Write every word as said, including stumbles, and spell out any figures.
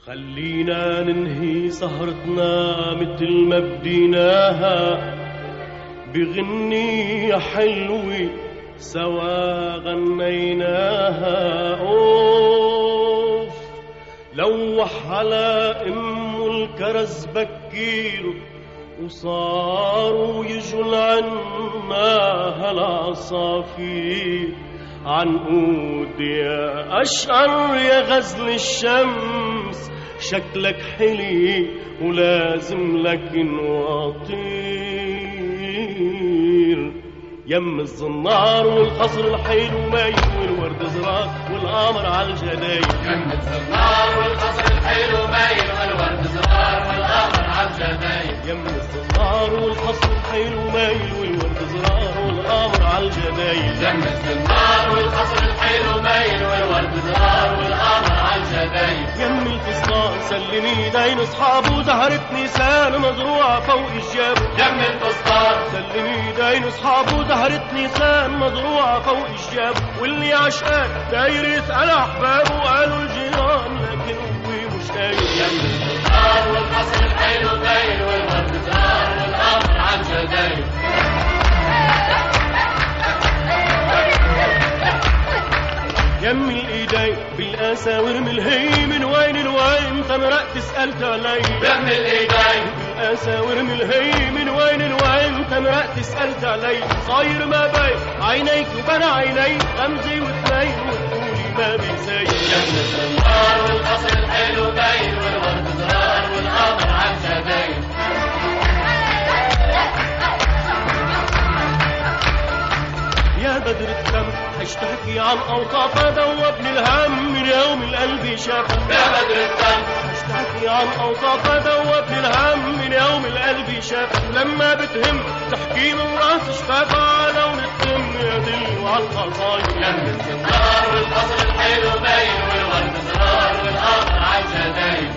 خلينا ننهي سهرتنا مثل ما بديناها بغنية حلوة سوا غنيناها. أوف لوح على أم الكرز بكير وصاروا يجوا عنا هالعصافير عنقود يا أشقر يا غزل الشمس شكلك حلي ولازم لك نواطير. يم الزنار والقصر الحلو مايل والورد زراق والقمر على الجدايل. يم الزنار والقصر الحلو مايل والورد زراق والقمر على الجدايل. يم الزنار والقصر الحلو مايل والورد زراق والقمر على الجدايل. يم الزنار والقصر الحلو مايل والورد زراق والقمر على الجدايل. يم الفستان سلمي دين اصحابه زهرة نيسان مزروعة فوق الجبل. يم الفستان سلمي دين اصحابه زهرة نيسان مزروعة فوق الجبل. واللي عشقان داير يسأل احبابه قالوا الجيران لكن هو مش قايل. يم الفستان والقصر الحلو مايل والورد زراق والقمر على الجدايل. يم الايدين بالاساور من الهي من وين الوين تمرق تسألت علي. يم الايدين بالاساور من الهي من وين الوين تمرق تسألت علي. صاير ما بين عينيك وبين عيني غمزي واثنين وتقولي ما بيزاي. يم الزنار والقصر الحلو مايل والورد زرار والقمر على الجدايل. يا بدر الدم اشتكي عن اوصافها ذوبني الهم من يوم القلب شافها. يا بدر الدم اشتكي عن اوصافها ذوبني الهم من يوم القلب شافها. لما بتهم تحكي من راس شفافها على ونتم يدل على القصايد. يم الزنار والقصر الحلو مايل والورد زرار والقمر على الجدايل.